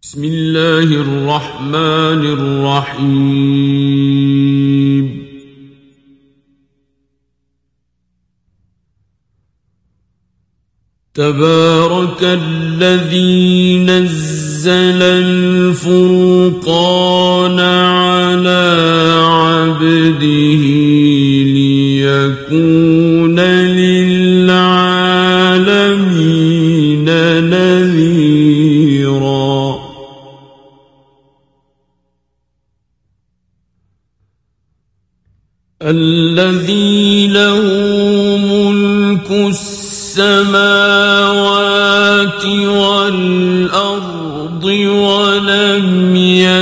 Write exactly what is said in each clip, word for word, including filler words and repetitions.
بسم الله الرحمن الرحيم تبارك الذي نزل الفرقان على عبده ليكون للعالمين نذيرا الذي له ملك السماوات والأرض ولم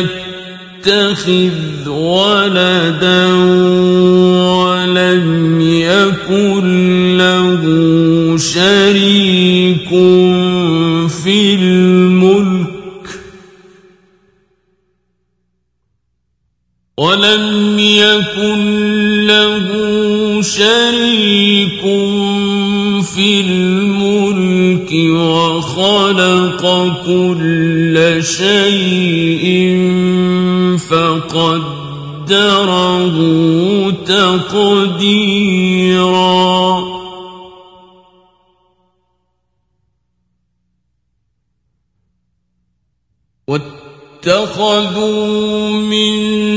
يتخذ ولدا ولم يكن له شريك في الملك ولم يكن له شريك في الملك وخلق كل شيء فقدره تقديرا واتخذوا من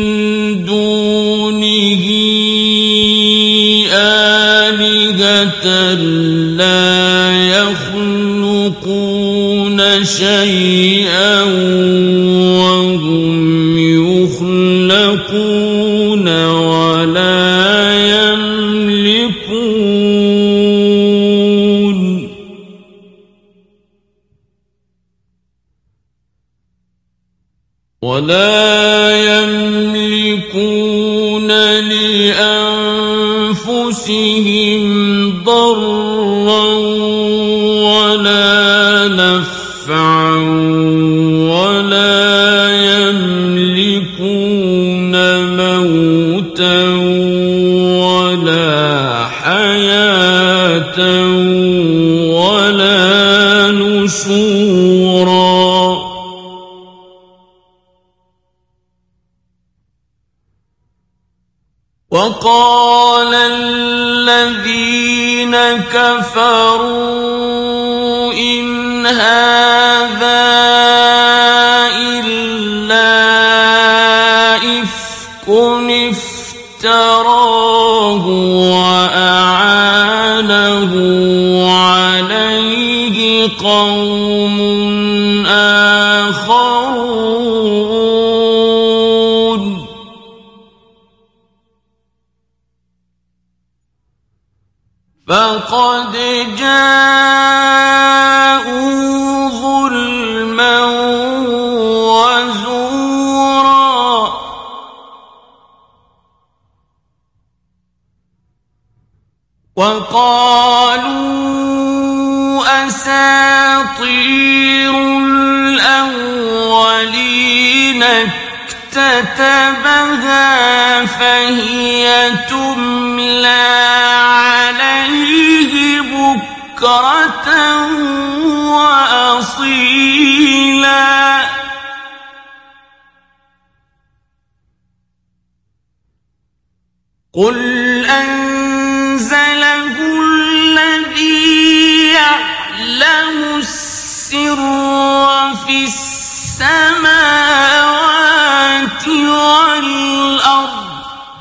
دونه آلهة لا يخلقون شيئا وهم يخلقون ولا يملكون ولا يملكون لأنفسهم ضرا ولا نفعا ولا يملكون موتا ولا حياة ولا نشورا وقال الذين كفروا إن هذا إلا إفك افتراه وأعانه عليه قوم آخرون فقد جاءوا ظلما وزورا وقالوا أساطير الأولين اكتتبها فهي تملى عليه بكرة وأصيلا قل أنزله الذي يعلم السر في السماوات والأرض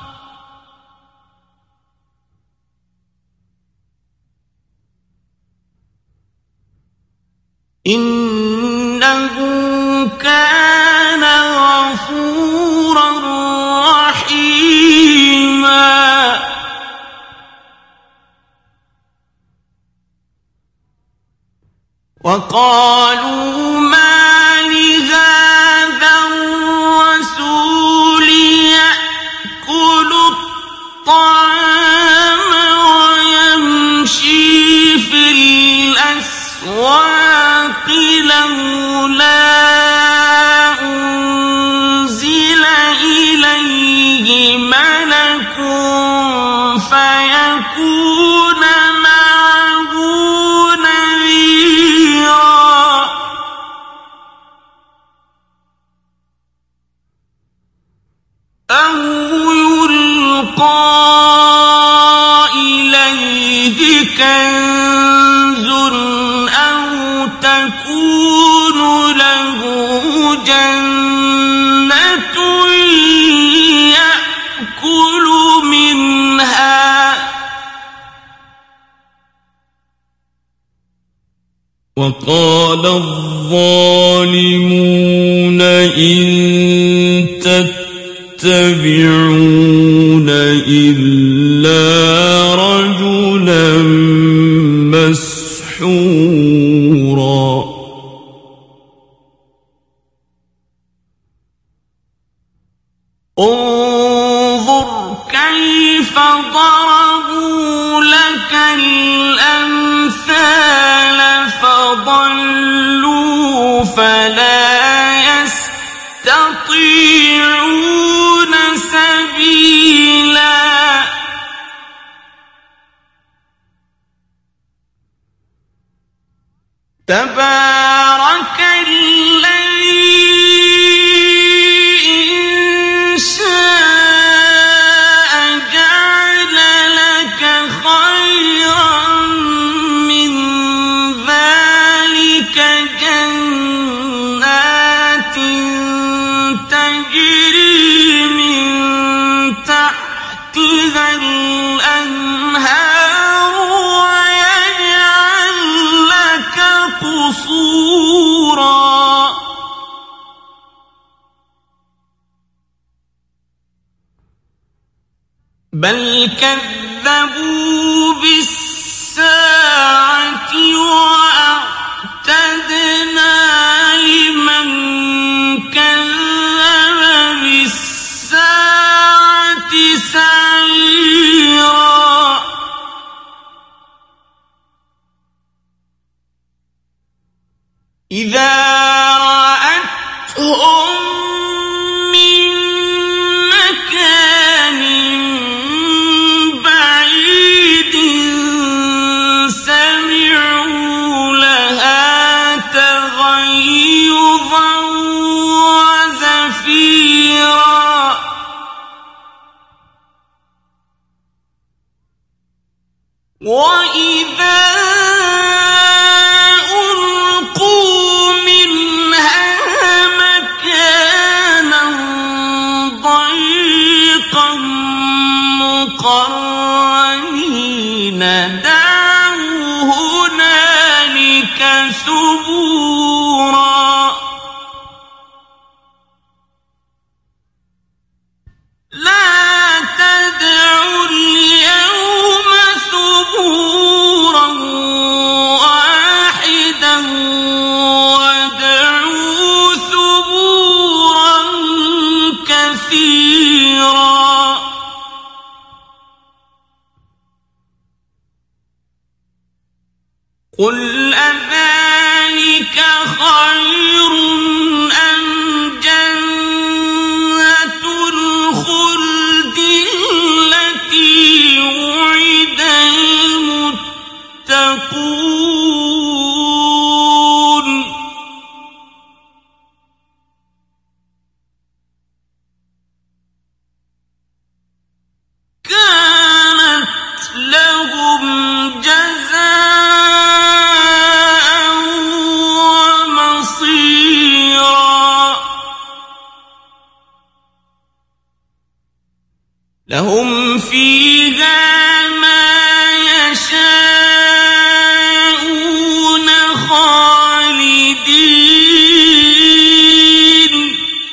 إنه كان غفورا رحيما وقالوا ما لهذا الرسول يأكل الطعام ويمشي في الأسواق لولا أنزل إليه ملك فيكون معه نذيرا جنة يأكل منها وقال الظالمون إن تتبعون إلا رجلا مسحورا انظر كيف ضربوا لك الأمثال فضلوا فلا يستطيعون سبيلا تبارك الذي إن شاء جعل لك خيرا من ذلك جنات تجري من تحتها الأنهار ويجعل لك قصورا بل كذبوا بالساعة وأعتدنا لمن كذب بالساعة سعيرا إذا رأتهم من مكان بعيد سمعوا لها تغيظا وزفيرا وإذا ألقوا منها مكانا ضيقا مقرنين دعوا هنالك ثبورا لا تدعوا اليوم ثبورا واحدا وادعوا ثبورا كثيرا قل أذلك خير أم جنة الخلد التي وعد المتقون كانت لهم جزاء ومصيرا لهم فيها ما يشاءون خالدين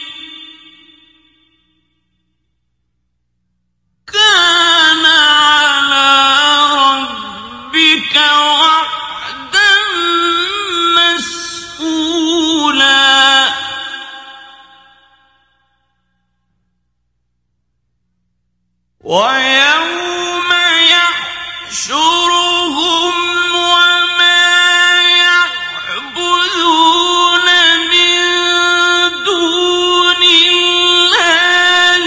كان على ربك وعدا مسئولا ويوم يحشرهم وما يعبدون من دون الله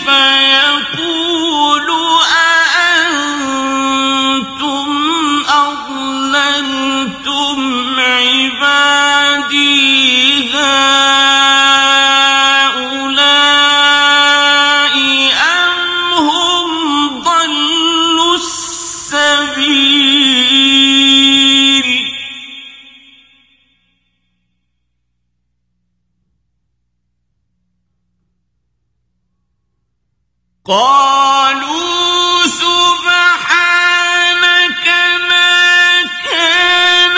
فيقول أأنتم أضللتم عبادي هؤلاء أم هم قالوا سبحانك ما كان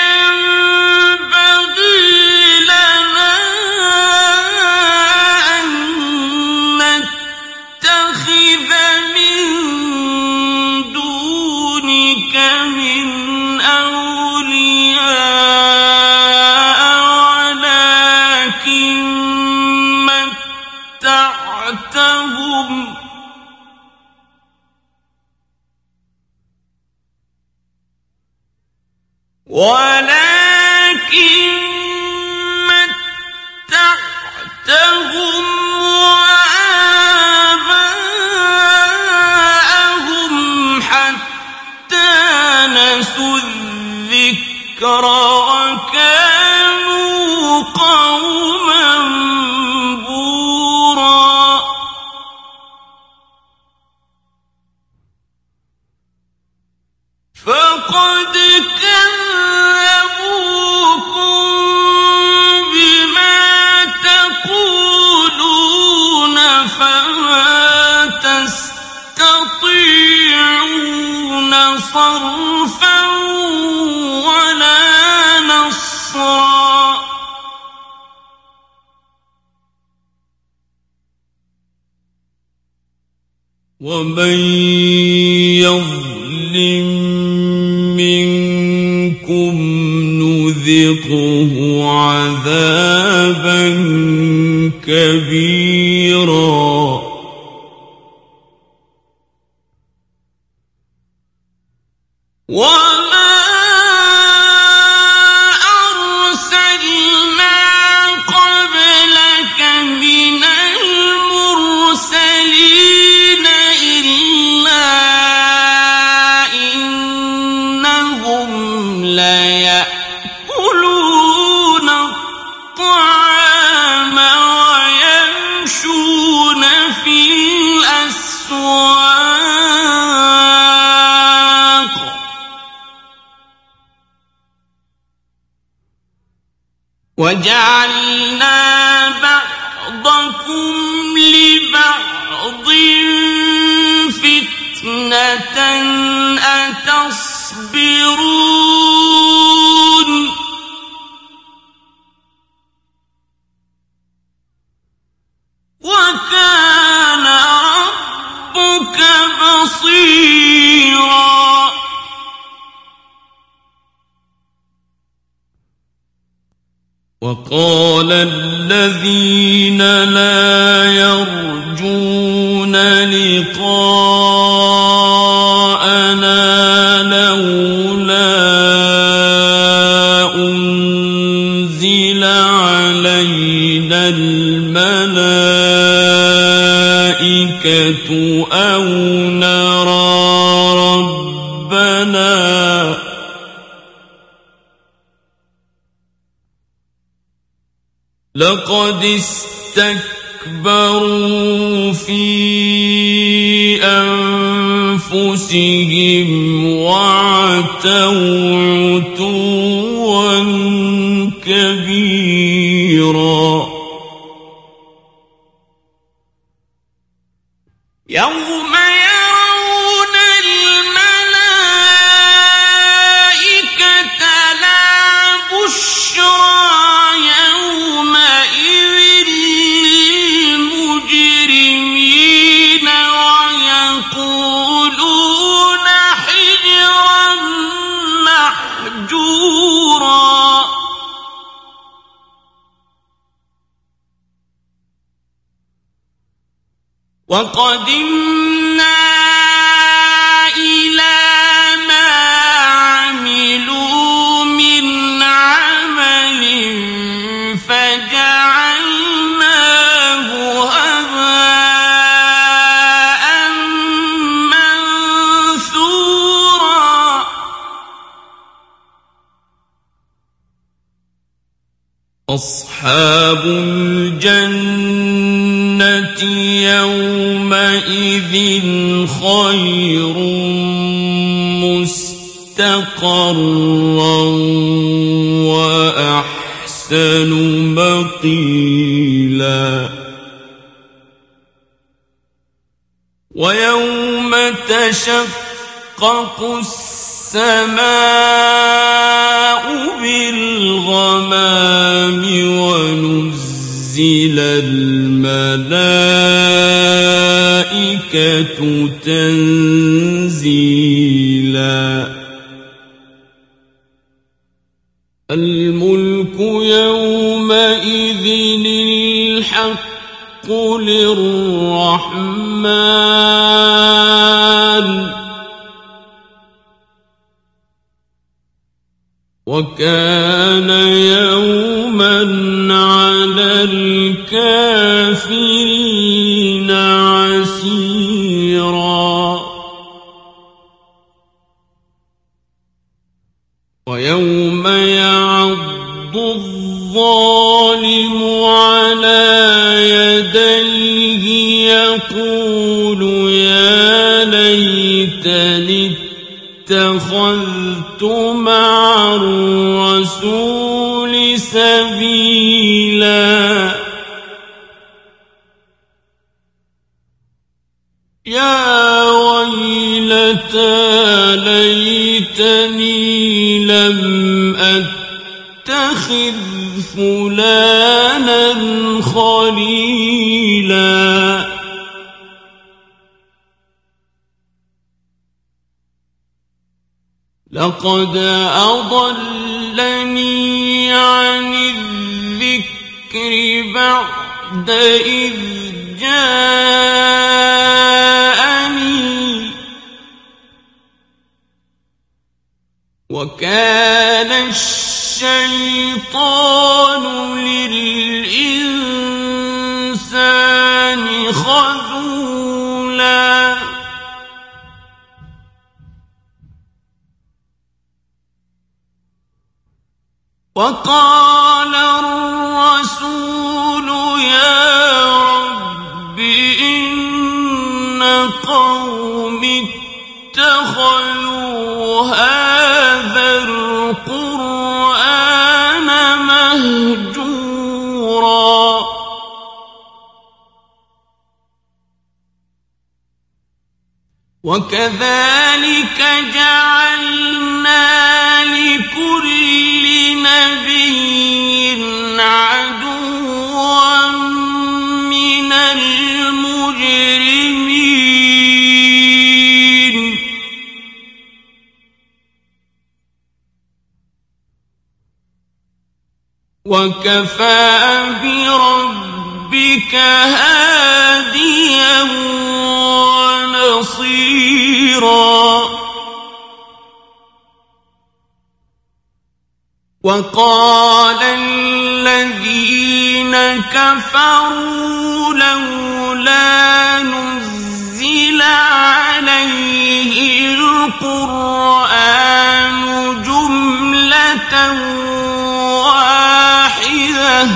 ينبغي لنا أن نتخذ من دونك من أولياء ولكن متعتهم ولكن متعتهم وآباءهم حتى نسوا الذكر وكانوا قوما بورا فقد كذبوكم بما تقولون فما تستطيعون صرفا ولا نصرا ومن يظلم منكم نذقه عذابا كبيرا وما أرسلنا قبلك من المرسلين إلا إنهم ليأكلون الطعام ويمشون في الأسواق وجعلنا بعضكم لبعض فتنة أتصبرون وكان ربك بصيرا وقال الذين لا يرجون لقاءنا لولا أنزل علينا الملائكة أو نرى ربنا لقد استكبروا في أنفسهم وعتوا عتوا كبيرا يوم يرون الملائكة لا بشرى يومئذ للمجرمين ويقولون حجرا محجورا وقدمنا إلى ما عملوا من عمل فجعلناه هباء منثورا أصحاب الجنة يومئذ خير مستقرا وأحسن مقيلا ويوم تشقق السماء بالغمام ونزل الملائكة تنزيلا الملك يومئذ الحق للرحمن وكان يوما على الكافرين عسيرا ويوم يعض الظالم على يديه يقول يا ليتني اتخذت مع الرسول سبيلا يا ويلتى ليتني لم أتخذ فلانا خليلا لقد أضلني عن الذكر بعد إذ جاءني وكان الشيطان للإنسان خذولا وقال الرسول يا رب إن قومي اتخذوا هذا القرآن مهجورا وكذلك جعلنا لكل نبي عدوا من المجرمين وكفى بربك هاديا ونصيرا وقال الذين كفروا لولا نزل عليه القرآن جملة واحدة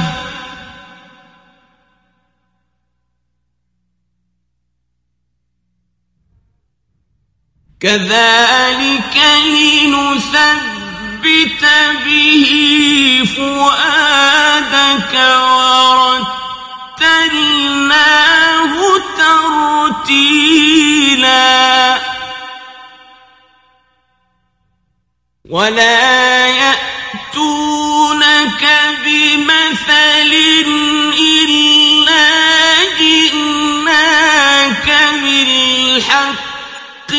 كذلك لنثبت به فؤادك ورتلناه ترتيلا ولا يأتونك بمثل إلا جئناك بالحق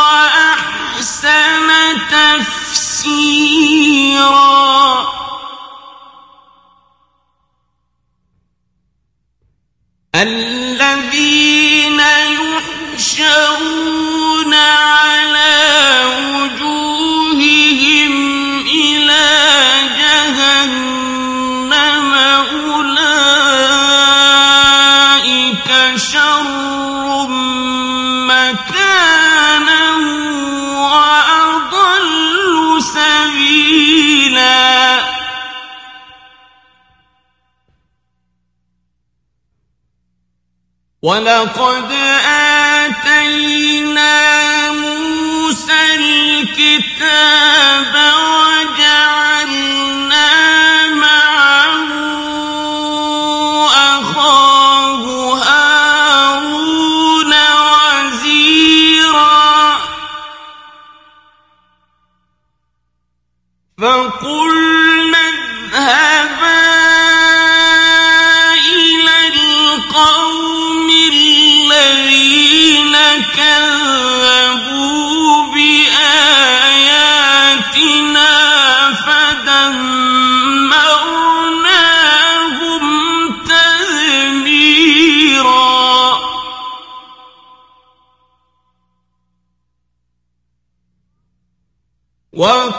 وأحسن تفسيرا الذين يحشرون على وجوههم إلى جهنم أولئك شر مكانا وأضل سبيلا ولقد آتينا موسى الكتاب وجعلنا معه أخاه هارون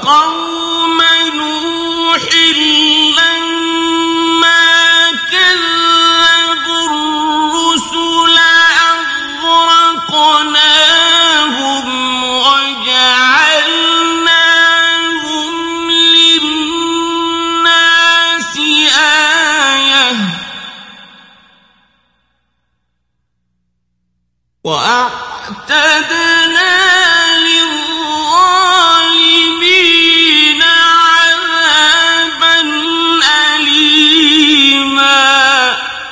قوم نوح لما كذبوا الرسل أغرقناهم وجعلناهم للناس آية وأعتدنا للظالمين عذابا أليما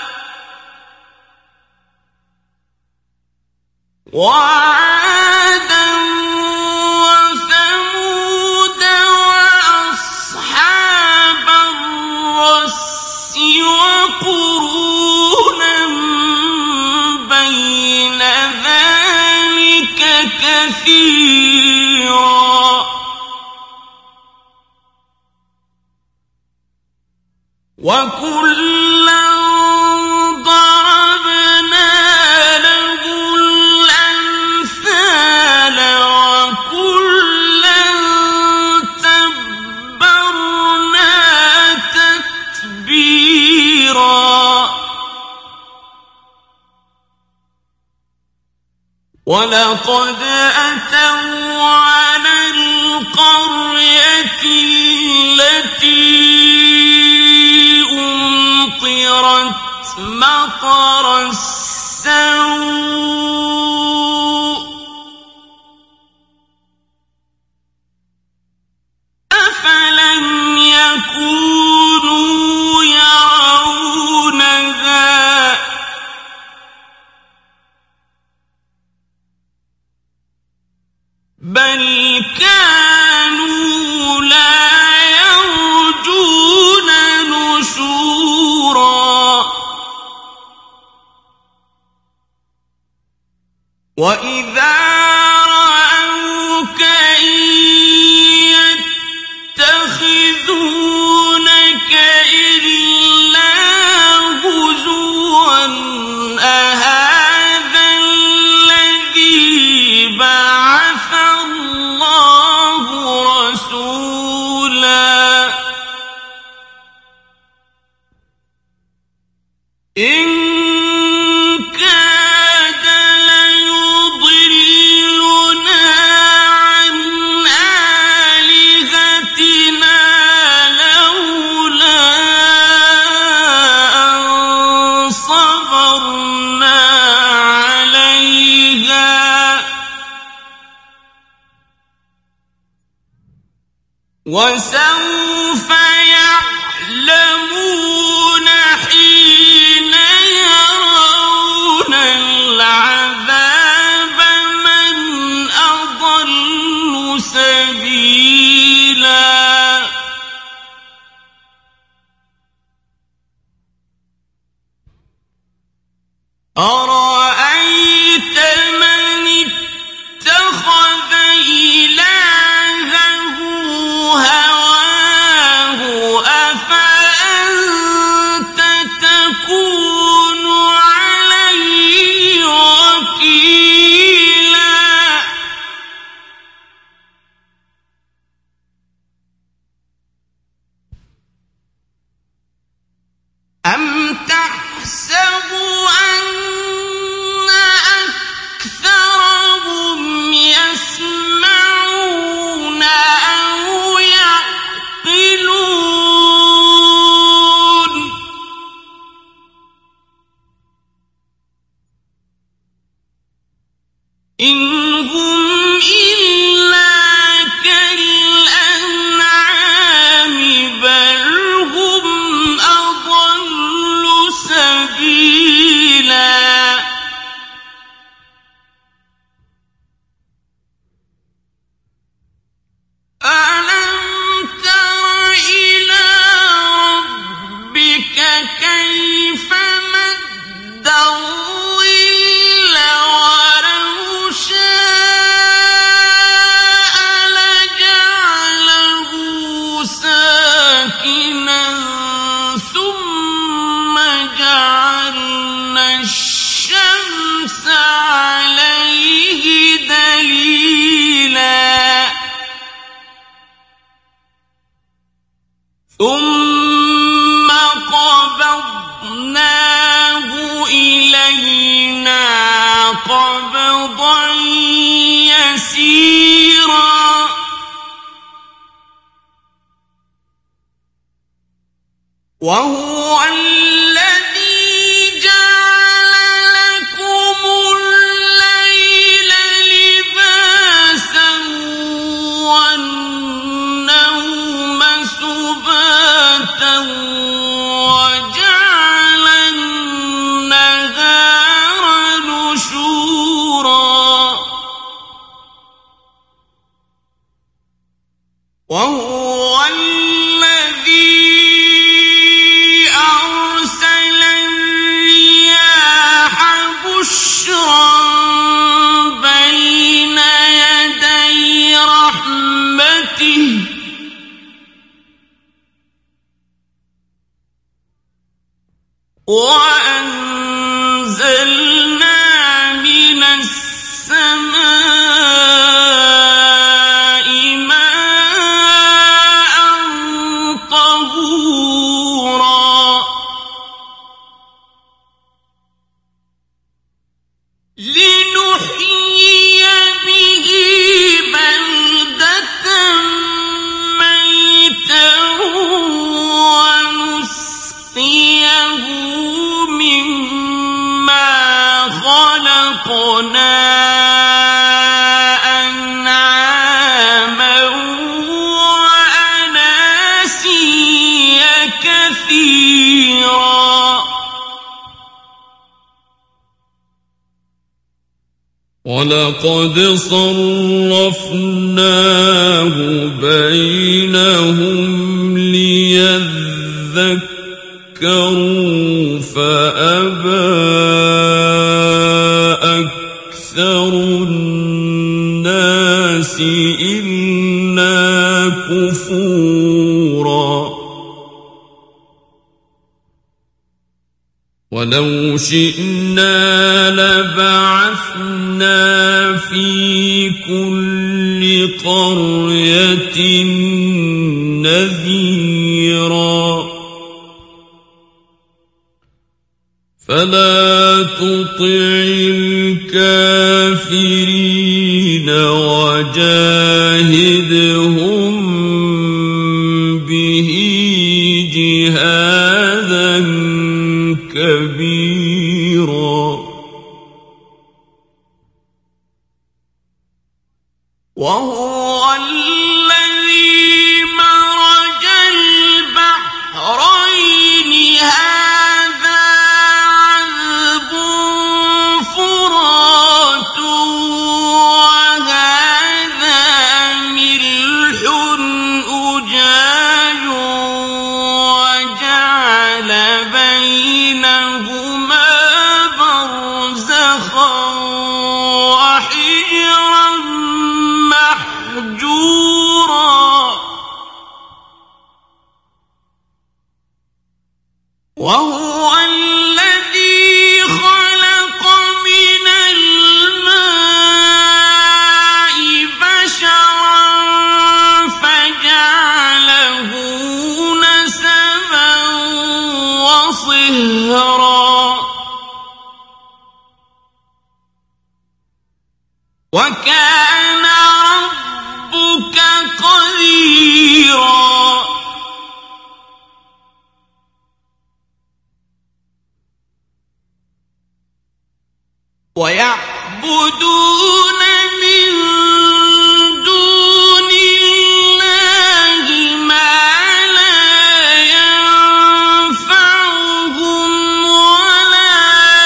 وعادا وثمود وأصحاب الرس وقرونا بين ذلك كثيرا وكلا ضربنا له الأمثال وكلا تبرنا تتبيرا ولقد أتوا على القرية التي أمطرت مطر السوء أفلم يكونوا يرونها بل كانوا لا يرجون نشورا وإذا رأوك إن يتخذونك إلا هزوا أهذا الذي بعث الله رسولا إن كاد ليضلنا عن آلهتنا لولا أن صبرنا عليها وسوف يعلمون حين يرون العذاب من أضل سبيلا أرأيت من اتخذ إلهه هواه أفأنت تكون عليه وكيلا أم تحسب أن أكثرهم يسمعون أو يعقلون إن هم إلا كالأنعام بل هم أضل سبيلا ألم تر إلى ربك كيف مد الظل ولو شاء قبضا يسيرا وهو الذي جعل لكم الليل لباسا والنوم سباتا وجعل النهار نشورا وهو الذي أرسل الرياح بشرا بين يدي رحمته وأنزلنا من السماء ماء طهورا لنحيي به بلدة ميتا ونسقيه مما خلقنا أنعاما وأناسيا كثيرا ولقد صرفناه بينهم ليذكروا فأبى أكثر الناس إلا كفورا ولو شئنا لبعثنا في كل قرية نذيرا فلا تطع الكافرين وجاهدهم به جهادا كبيرا وهو الذي مرج البحرين هذا عذب فرات وهذا ملح أجاج وجعل بينهما برزخا وحجرا محجورا وهو الذي خلق من الماء بشرا فجعله نسبا وصهرا وكان ربك قديرا ويعبدون من دون الله ما لا ينفعهم ولا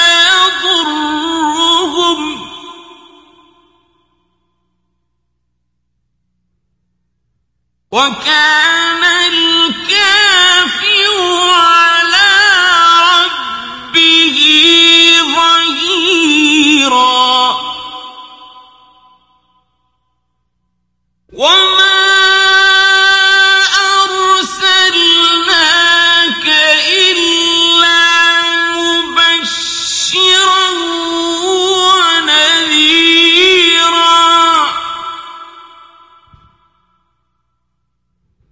يضرهم وكان الكافر على ربه ظهيرا وما أرسلناك إلا مبشرا ونذيرا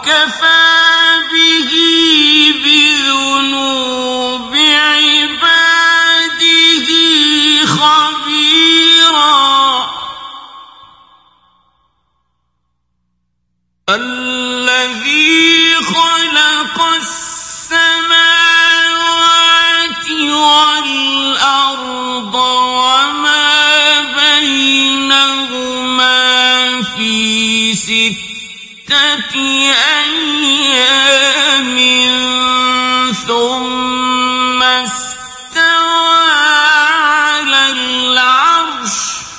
وكفى به بذنوب عباده خبيرا الذي خلق السماوات والأرض وما بينهما في ستة أيام ثم استوى على العرش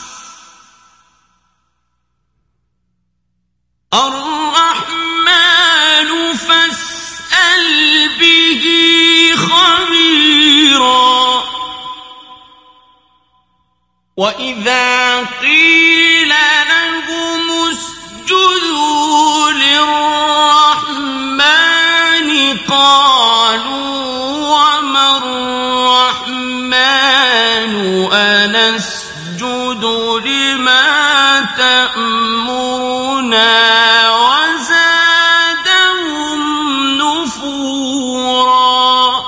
الرحمن فاسأل به خبيرا وإذا قيل لهم اسجدوا للرحمن قالوا وما الرحمن أنسجد لما تأمرنا وزادهم نفورا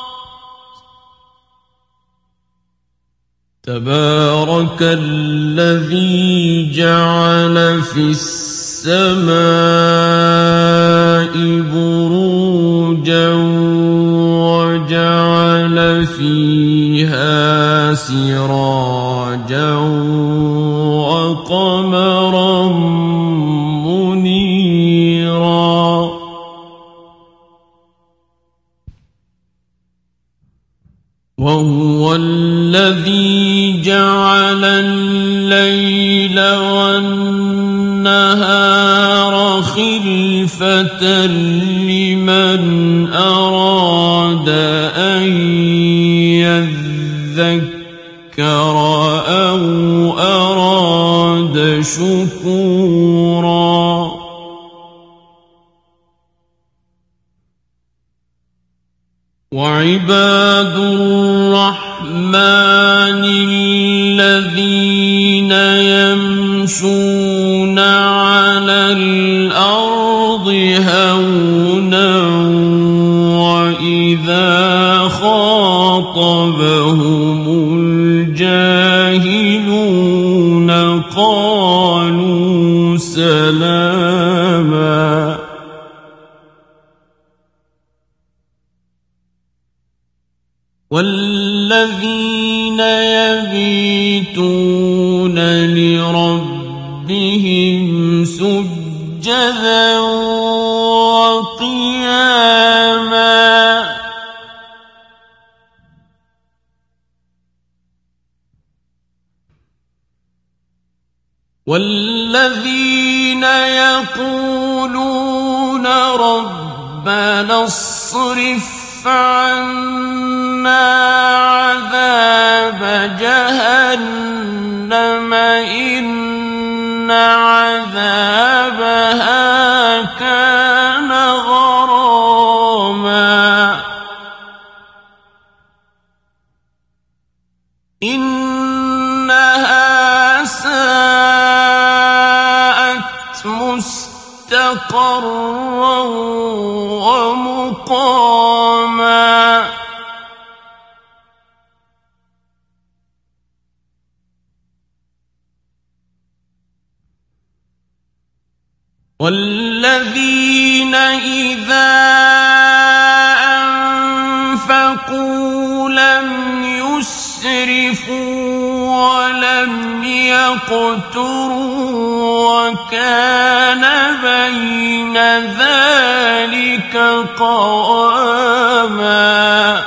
تبارك الذي جعل في السماء بروجا وجعل فيها سراجا وقمرا منيرا وهو الذي جعل الليل والنهار خلفة لمن أراد أن يذكر أو أراد شكورا وعباد الرحمن الذين يمشون على الأرض هونا وإذا خاطبهم الجاهلون قالوا سلاما والذين يبيتون لربهم سجدا وقياما والذين يقولون ربنا اصرف عنا عذاب جهنم إن عذابها كان غراما إنها ساءت مستقرا ومقاما والذين إذا أنفقوا لم يسرفوا ولم يقتروا وكان بين ذلك قواما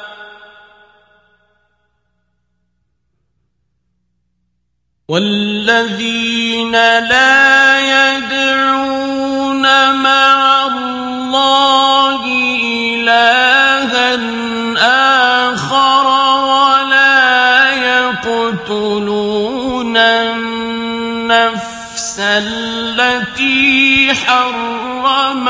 والذين لا يدعون مع الله إلها آخر ولا يقتلون النفس التي حرم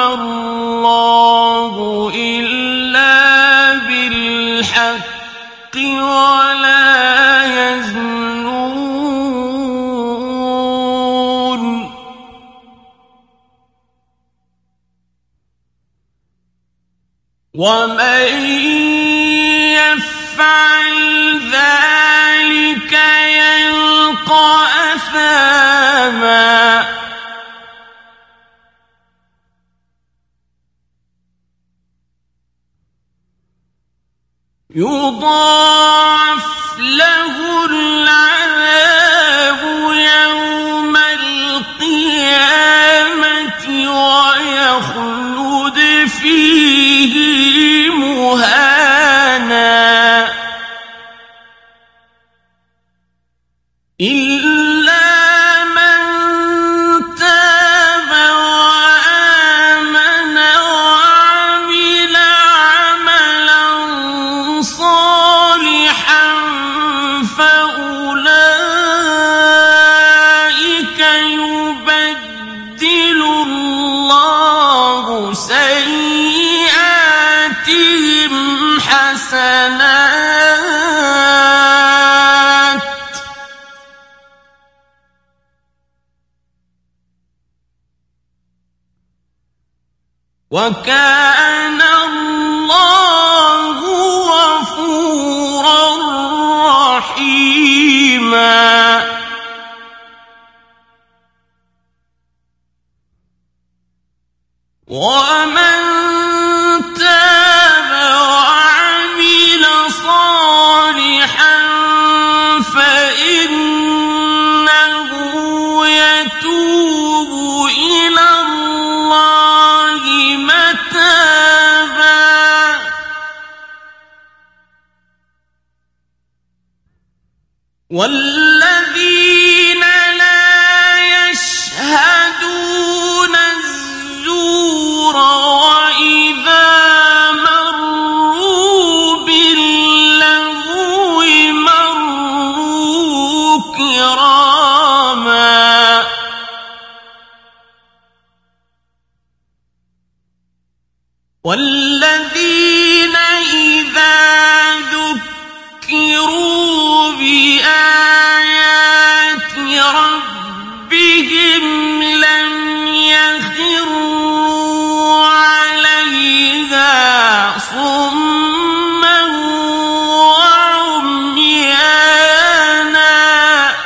الله إلا بالحق ولا يزنون ومن يفعل ذلك يلقى أثاما يضاعف له العذاب يوم القيامة ويخلد فيه مهانا إلا من تاب وآمن وعمل عملا صالحا فأولئك يبدل الله سيئاتهم حسنات وكان الله غفورا رحيما ومن تاب وعمل صالحا فإنه يتوب إلى الله متابا والذين لا يشهدون الزور وإذا مروا باللغو مروا كراما والذين إذا ذكروا بآيات ربهم لم يخروا عليها صما وعميانا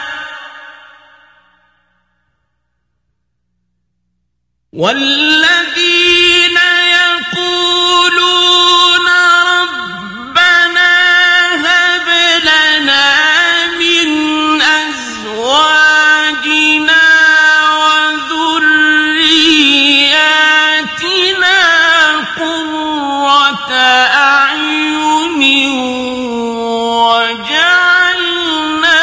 والذين يقولون ربنا هب لنا من أزواجنا وذرياتنا قرة أعين وجعلنا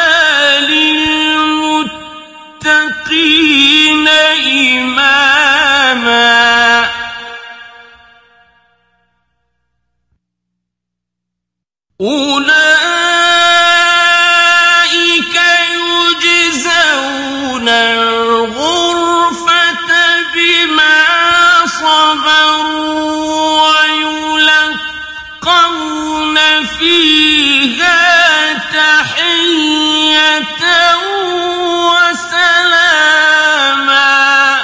للمتقين إماما أولئك يجزون الغرفة بما صبروا ويلقون فيها تحية وسلاما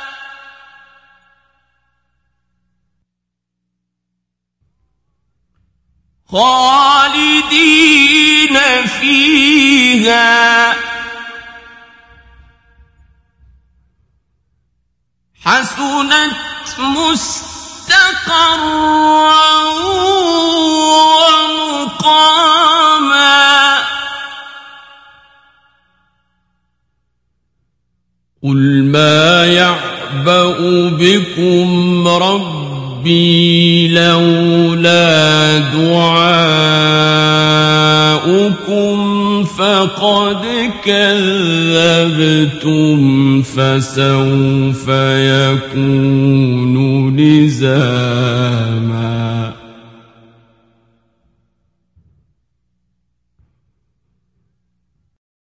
خالدين فيها حسنت مستقرا ومقاما قل ما يعبأ بكم ربي ربي لولا دعاؤكم فقد كذبتم فسوف يكون لزاما